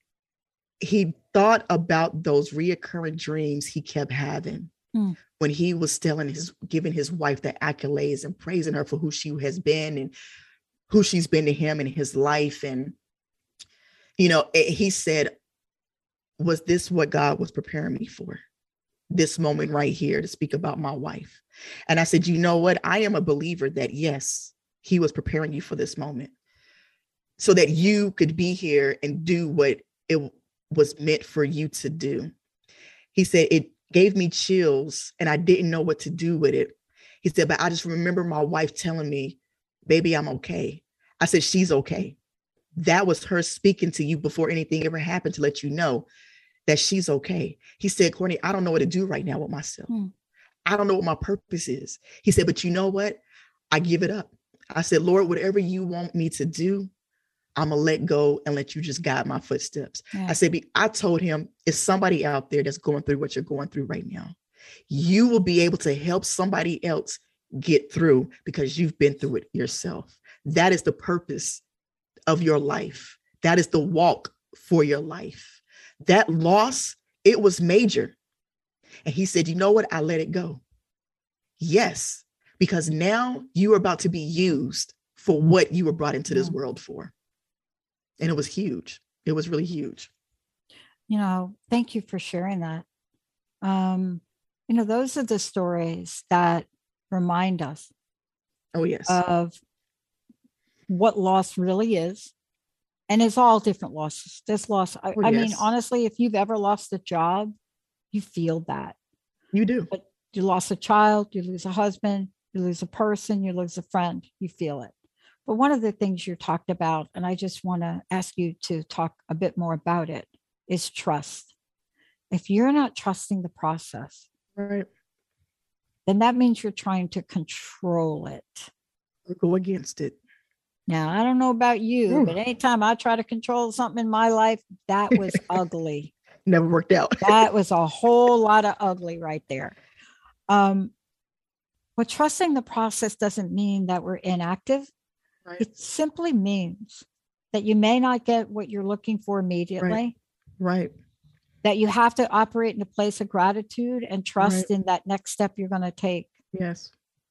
he thought about those reoccurring dreams he kept having mm. when he was telling his, giving his wife the accolades and praising her for who she has been and who she's been to him in his life. And you know, he said, was this what God was preparing me for? This moment right here to speak about my wife. And I said, you know what? I am a believer that, yes, he was preparing you for this moment so that you could be here and do what it was meant for you to do. He said, it gave me chills and I didn't know what to do with it. He said, but I just remember my wife telling me, baby, I'm okay. I said, she's okay. That was her speaking to you before anything ever happened to let you know that she's okay. He said, Courtney, I don't know what to do right now with myself. Hmm. I don't know what my purpose is. He said, but you know what? I give it up. I said, Lord, whatever you want me to do, I'm going to let go and let you just guide my footsteps. Yeah. I said, I told him, it's somebody out there that's going through what you're going through right now. You will be able to help somebody else get through because you've been through it yourself. That is the purpose of your life. That is the walk for your life. That loss, it was major. And he said, you know what? I let it go. Yes, because now you are about to be used for what you were brought into this world for. And it was huge. It was really huge. You know, thank you for sharing that. Um, you know, those are the stories that remind us oh, yes. of what loss really is. And it's all different losses. This loss, I, oh, I yes. mean, honestly, if you've ever lost a job, you feel that. You do. But you lost a child, you lose a husband, you lose a person, you lose a friend, you feel it. But one of the things you talked about, and I just want to ask you to talk a bit more about it, is trust. If you're not trusting the process, right, then that means you're trying to control it. Or go against it. Now, I don't know about you, Ooh. but anytime I try to control something in my life, that was ugly. Never worked out. That was a whole lot of ugly right there. Um, but trusting the process doesn't mean that we're inactive. Right. It simply means that you may not get what you're looking for immediately. Right. Right. That you have to operate in a place of gratitude and trust right. in that next step you're going to take. Yes.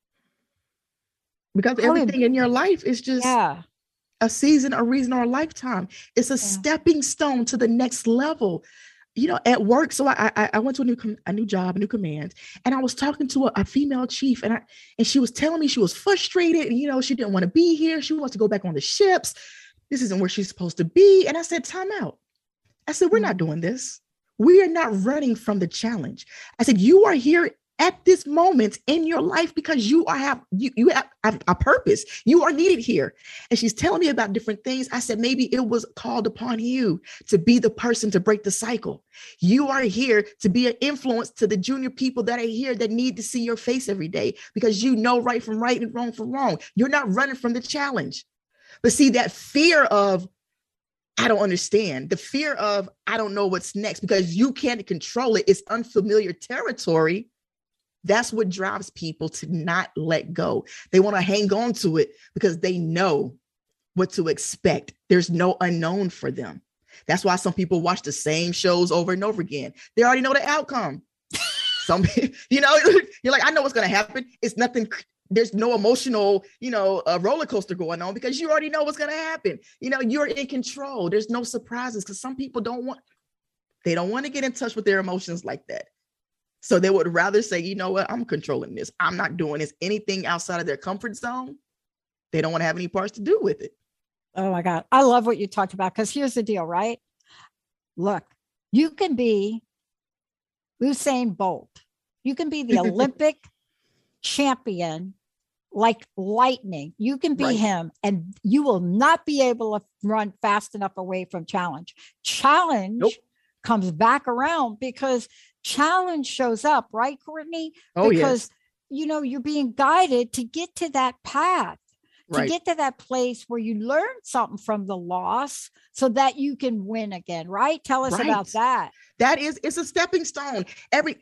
Because oh, everything in your life is just yeah. a season, a reason, or a lifetime. It's a yeah. stepping stone to the next level. You know, at work, so I I, I went to a new a new job, a new command, and I was talking to a, a female chief, and I and she was telling me she was frustrated, and you know, she didn't want to be here. She wants to go back on the ships. This isn't where she's supposed to be. And I said, time out. I said, we're mm-hmm. not doing this. We are not running from the challenge. I said, you are here at this moment in your life because you are have you, you have, have a purpose. You are needed here. And she's telling me about different things. I said, maybe it was called upon you to be the person to break the cycle. You are here to be an influence to the junior people that are here that need to see your face every day because you know right from right and wrong from wrong. You're not running from the challenge. But see, that fear of, I don't understand, the fear of, I don't know what's next because you can't control it. It's unfamiliar territory. That's what drives people to not let go. They want to hang on to it because they know what to expect. There's no unknown for them. That's why some people watch the same shows over and over again. They already know the outcome. Some, you know, you're like, I know what's going to happen. It's nothing. There's no emotional, you know, uh, roller coaster going on because you already know what's going to happen. You know, you're in control. There's no surprises because some people don't want, they don't want to get in touch with their emotions like that. So they would rather say, you know what, I'm controlling this. I'm not doing this. Anything outside of their comfort zone, they don't want to have any parts to do with it. Oh my God. I love what you talked about because here's the deal, right? Look, you can be Usain Bolt. You can be the Olympic champion like lightning. You can be right. him and you will not be able to run fast enough away from challenge. Challenge nope. comes back around because challenge shows up, right, Courtney? Oh, because, yes. you know, you're being guided to get to that path, to right. get to that place where you learn something from the loss so that you can win again, right? Tell us right. about that. That is, it's a stepping stone. Every,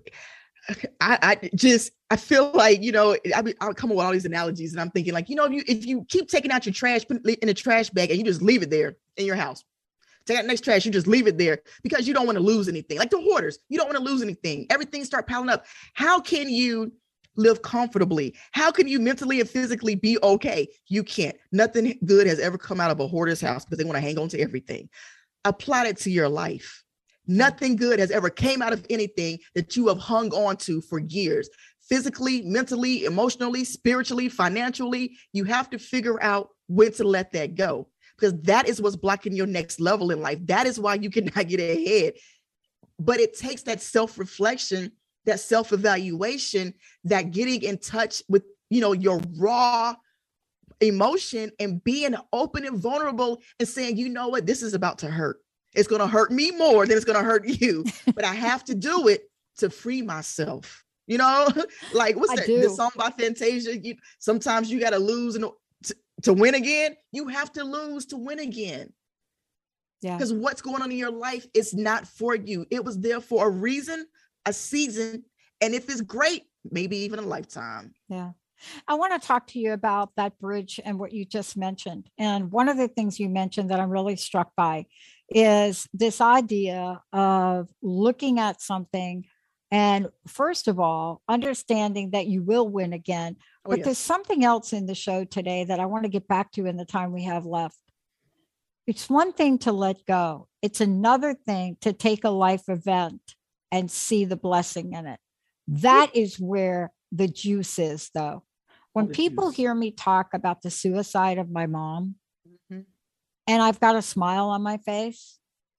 I, I just, I feel like, you know, I mean, I'll come up with all these analogies and I'm thinking like, you know, if you, if you keep taking out your trash, put it in a trash bag and you just leave it there in your house, take out the next trash, you just leave it there because you don't want to lose anything. Like the hoarders, you don't want to lose anything. Everything start piling up. How can you live comfortably? How can you mentally and physically be okay? You can't. Nothing good has ever come out of a hoarder's house because they want to hang on to everything. Apply it to your life. Nothing good has ever came out of anything that you have hung on to for years. Physically, mentally, emotionally, spiritually, financially, you have to figure out when to let that go. Because that is what's blocking your next level in life. That is why you cannot get ahead. But it takes that self-reflection, that self-evaluation, that getting in touch with, you know, your raw emotion and being open and vulnerable and saying, you know what, this is about to hurt. It's going to hurt me more than it's going to hurt you. But I have to do it to free myself. You know, like what's that? The song by Fantasia? You, sometimes you got to lose and to win again. You have to lose to win again. Yeah. Because what's going on in your life is not for you. It was there for a reason, a season, and if it's great, maybe even a lifetime. Yeah. I want to talk to you about that bridge and what you just mentioned. And one of the things you mentioned that I'm really struck by is this idea of looking at something and first of all, understanding that you will win again. Oh, but yes. There's something else in the show today that I want to get back to in the time we have left. It's one thing to let go. It's another thing to take a life event and see the blessing in it. That is where the juice is, though. When people juice. hear me talk about the suicide of my mom, mm-hmm. and I've got a smile on my face,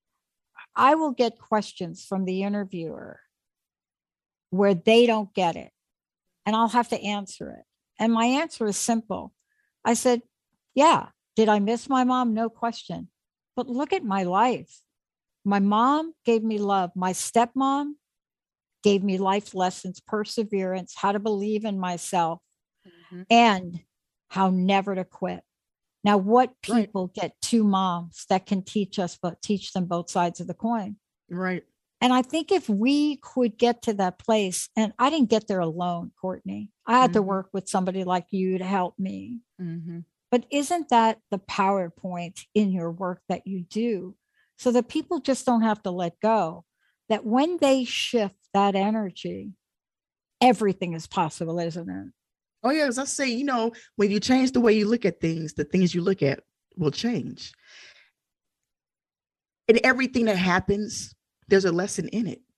I will get questions from the interviewer where they don't get it. And I'll have to answer it. And my answer is simple. I said, yeah, did I miss my mom? No question. But look at my life. My mom gave me love. My stepmom gave me life lessons, perseverance, how to believe in myself, mm-hmm. and how never to quit. Now, what people right. get two moms that can teach us, but teach them both sides of the coin? Right. And I think if we could get to that place, and I didn't get there alone, Courtney, I had mm-hmm. to work with somebody like you to help me. Mm-hmm. But isn't that the PowerPoint in your work that you do? So that people just don't have to let go, that when they shift that energy, everything is possible, isn't it? Oh, yeah. As I say, you know, when you change the way you look at things, the things you look at will change. And everything that happens, there's a lesson in it.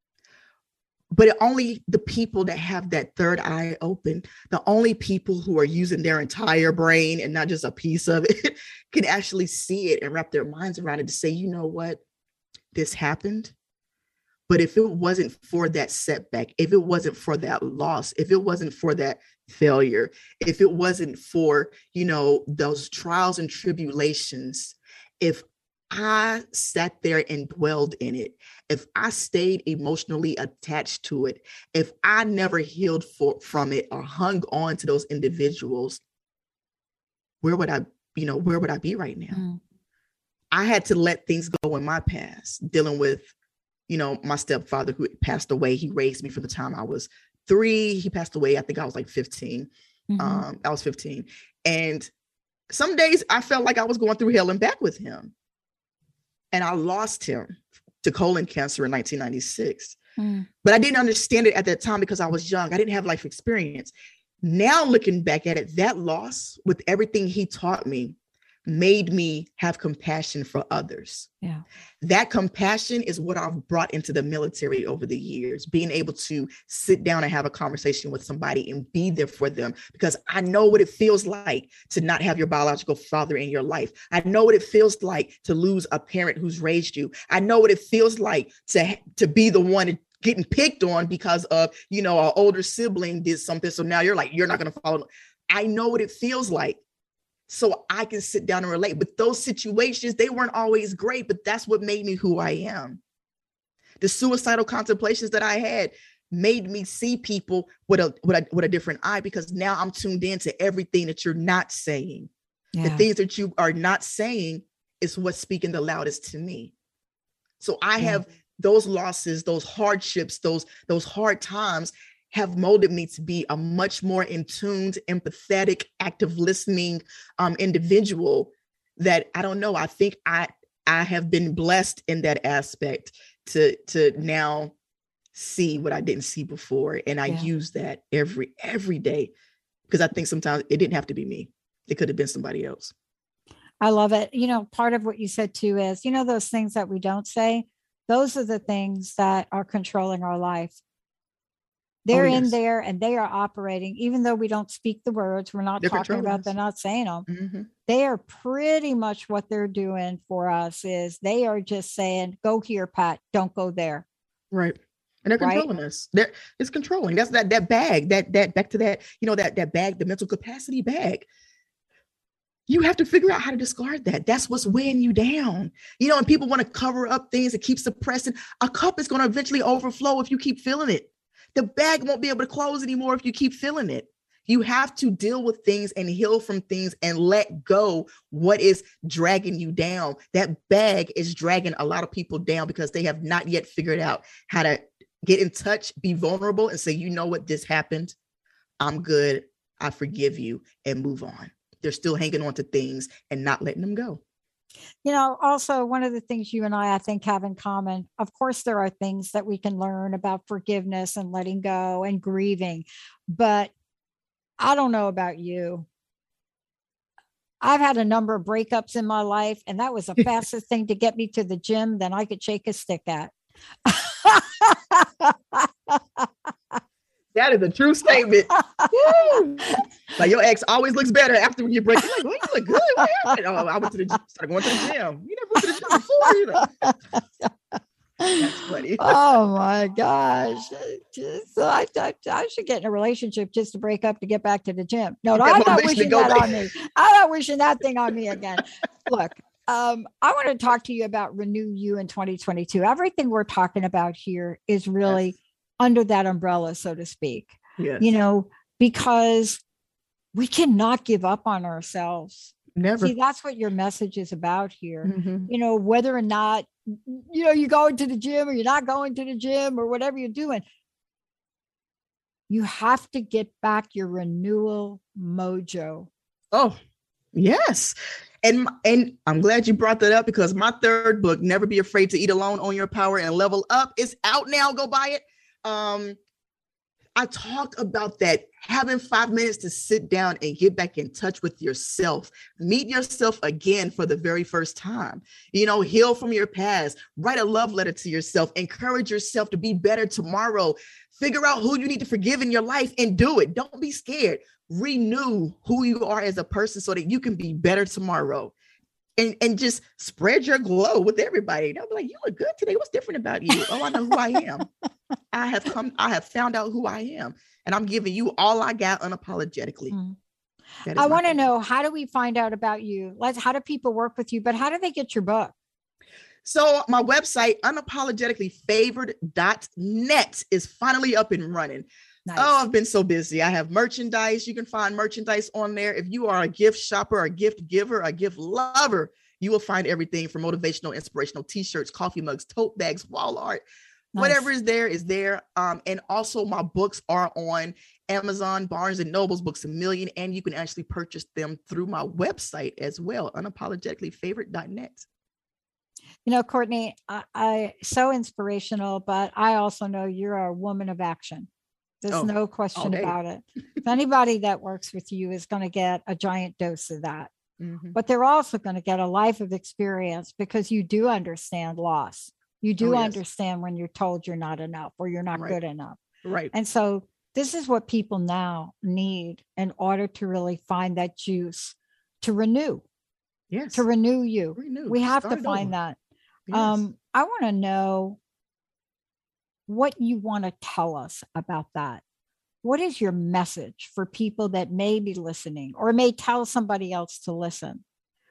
But only the people that have that third eye open, the only people who are using their entire brain and not just a piece of it, can actually see it and wrap their minds around it to say, you know what, this happened. But if it wasn't for that setback, if it wasn't for that loss, if it wasn't for that failure, if it wasn't for, you know, those trials and tribulations, if I sat there and dwelled in it, if I stayed emotionally attached to it, if I never healed for, from it or hung on to those individuals, where would I, you know, where would I be right now? Mm. I had to let things go in my past, dealing with, you know, my stepfather who passed away. He raised me from the time I was three. He passed away, I think I was like fifteen. Mm-hmm. Um, I was fifteen. And some days I felt like I was going through hell and back with him. And I lost him to colon cancer in nineteen ninety-six. Mm. But I didn't understand it at that time because I was young. I didn't have life experience. Now looking back at it, that loss with everything he taught me made me have compassion for others. Yeah. That compassion is what I've brought into the military over the years, being able to sit down and have a conversation with somebody and be there for them, because I know what it feels like to not have your biological father in your life. I know what it feels like to lose a parent who's raised you. I know what it feels like to, to be the one getting picked on because of, you know, our older sibling did something. So now you're like, you're not going to follow. I know what it feels like. So I can sit down and relate. But those situations, they weren't always great, but that's what made me who I am. The suicidal contemplations that I had made me see people with a, with a, with a different eye, because now I'm tuned in to everything that you're not saying. Yeah. The things that you are not saying is what's speaking the loudest to me. So I yeah. have those losses, those hardships, those, those hard times have molded me to be a much more in tuned, empathetic, active listening um, individual that I don't know. I think I I have been blessed in that aspect to, to now see what I didn't see before. And I yeah. use that every, every day, because I think sometimes it didn't have to be me. It could have been somebody else. I love it. You know, part of what you said too is, you know, those things that we don't say, those are the things that are controlling our life. They're oh, yes. in there and they are operating, even though we don't speak the words, we're not they're talking about, they're not saying them. Mm-hmm. They are pretty much what they're doing for us is they are just saying, go here, Pat, don't go there. Right. And they're controlling right? us. They're, it's controlling. That's that, that bag, that, that back to that, you know, that, that bag, the mental capacity bag. You have to figure out how to discard that. That's what's weighing you down. You know, and people want to cover up things and keep suppressing. A cup is going to eventually overflow if you keep filling it. The bag won't be able to close anymore if you keep filling it. You have to deal with things and heal from things and let go what is dragging you down. That bag is dragging a lot of people down because they have not yet figured out how to get in touch, be vulnerable, and say, you know what, this happened. I'm good. I forgive you, and move on. They're still hanging on to things and not letting them go. You know, also one of the things you and I, I think, have in common, of course, there are things that we can learn about forgiveness and letting go and grieving, but I don't know about you. I've had a number of breakups in my life, and that was the fastest thing to get me to the gym than I could shake a stick at. That is a true statement. Like your ex always looks better after you break. You're like, well, you look good. What happened? Oh, I went to the gym, started going to the gym. You never went to the gym before, you know. That's funny. Oh my gosh. So I, I, I should get in a relationship just to break up to get back to the gym. No, no I'm not wishing that back on me. I'm not wishing that thing on me again. Look, um, I want to talk to you about Renew You in twenty twenty-two. Everything we're talking about here is really yes. under that umbrella, so to speak. Yes. You know, because we cannot give up on ourselves. Never. See, that's what your message is about here. Mm-hmm. You know, whether or not, you know, you're going to the gym or you're not going to the gym or whatever you're doing, you have to get back your renewal mojo. Oh, yes. And, and I'm glad you brought that up, because my third book, Never Be Afraid to Eat Alone, Own Your Power and Level Up, is out now. Go buy it. Um, I talk about that, having five minutes to sit down and get back in touch with yourself, meet yourself again for the very first time, you know, heal from your past, write a love letter to yourself, encourage yourself to be better tomorrow, figure out who you need to forgive in your life and do it. Don't be scared. Renew who you are as a person so that you can be better tomorrow. And, and just spread your glow with everybody. They'll be like, you look good today. What's different about you? Oh, I know who I am. I have come, I have found out who I am. And I'm giving you all I got unapologetically. Mm. That is I my want to thing. know, how do we find out about you? Let's, how do people work with you? But how do they get your book? So my website, unapologetically favored dot net, is finally up and running. Nice. Oh, I've been so busy. I have merchandise. You can find merchandise on there. If you are a gift shopper, a gift giver, a gift lover, you will find everything from motivational, inspirational t-shirts, coffee mugs, tote bags, wall art. Nice. Whatever is there is there. Um, and also my books are on Amazon, Barnes and Noble's, Books A Million, and you can actually purchase them through my website as well, unapologetically favored dot net. You know, Courtney, I, I so inspirational, but I also know you're a woman of action. There's Oh, no all question day. about it. If anybody that works with you is going to get a giant dose of that, Mhm. but they're also going to get a life of experience, because you do understand loss. You do Oh, yes. understand when you're told you're not enough or you're not Right. good enough. Right. And so this is what people now need in order to really find that juice to renew, Yes. to renew you. Renew. We have Start to it find over. that. Yes. Um, I want to know what you want to tell us about that. What is your message for people that may be listening or may tell somebody else to listen?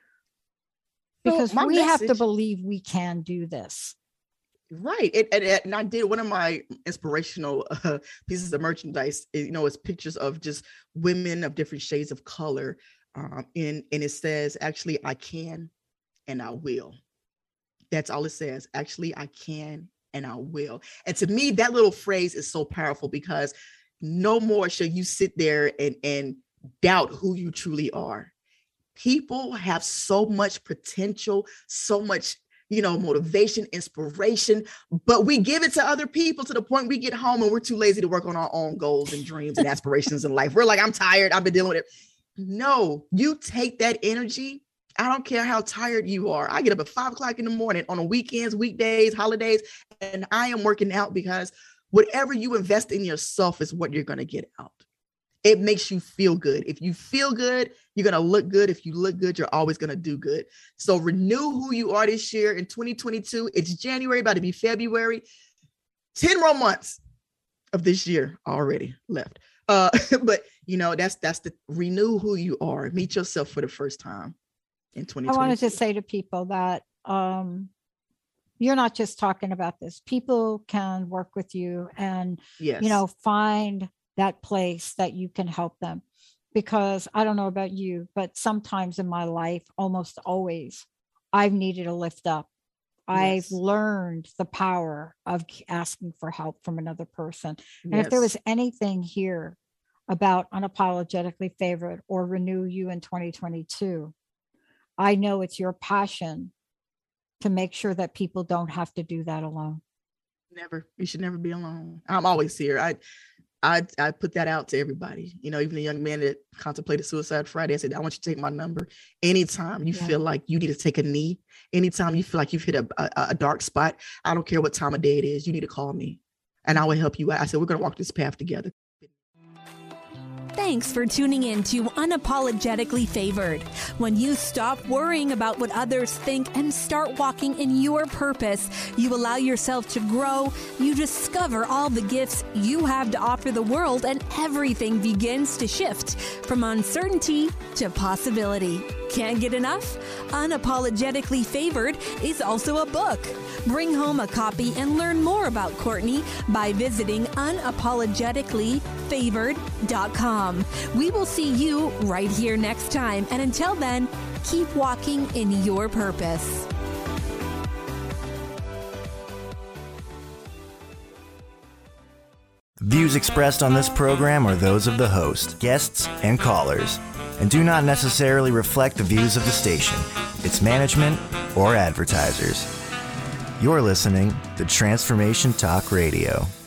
So Because my we have to message- believe we can do this. Right. It, and, and I did one of my inspirational uh, pieces of merchandise, eh, you know, it's pictures of just women of different shades of color. Um, and, and it says, actually, I can and I will. That's all it says. Actually, I can and I will. And to me, that little phrase is so powerful, because no more shall you sit there and, and doubt who you truly are. People have so much potential, so much, you know, motivation, inspiration, but we give it to other people to the point we get home and we're too lazy to work on our own goals and dreams and aspirations in life. We're like, I'm tired. I've been dealing with it. No, you take that energy. I don't care how tired you are. I get up at five o'clock in the morning on the weekends, weekdays, holidays, and I am working out, because whatever you invest in yourself is what you're going to get out. It makes you feel good. If you feel good, you're going to look good. If you look good, you're always going to do good. So renew who you are this year in twenty twenty-two. It's January, about to be February. ten more months of this year already left. Uh, but you know, that's, that's the renew who you are. Meet yourself for the first time in twenty twenty-two. I wanted to say to people that um, you're not just talking about this. People can work with you and, Yes. you know, find that place that you can help them. Because I don't know about you, but sometimes in my life, almost always, I've needed a lift up. I've Yes. learned the power of asking for help from another person. And if there Yes. was anything here about unapologetically favored or renew you in twenty twenty-two, I know it's your passion to make sure that people don't have to do that alone. Never. You should never be alone. I'm always here. I I I put that out to everybody. You know, even the young man that contemplated suicide Friday, I said, I want you to take my number. Anytime you Yeah. feel like you need to take a knee, anytime you feel like you've hit a, a, a dark spot, I don't care what time of day it is, you need to call me and I will help you out. I said, we're going to walk this path together. Thanks for tuning in to Unapologetically Favored. When you stop worrying about what others think and start walking in your purpose, you allow yourself to grow, you discover all the gifts you have to offer the world, and everything begins to shift from uncertainty to possibility. Can't get enough? Unapologetically Favored is also a book. Bring home a copy and learn more about Courtney by visiting unapologetically favored dot com. We will see you right here next time. And until then, keep walking in your purpose. Views expressed on this program are those of the host, guests, and callers, and do not necessarily reflect the views of the station, its management, or advertisers. You're listening to Transformation Talk Radio.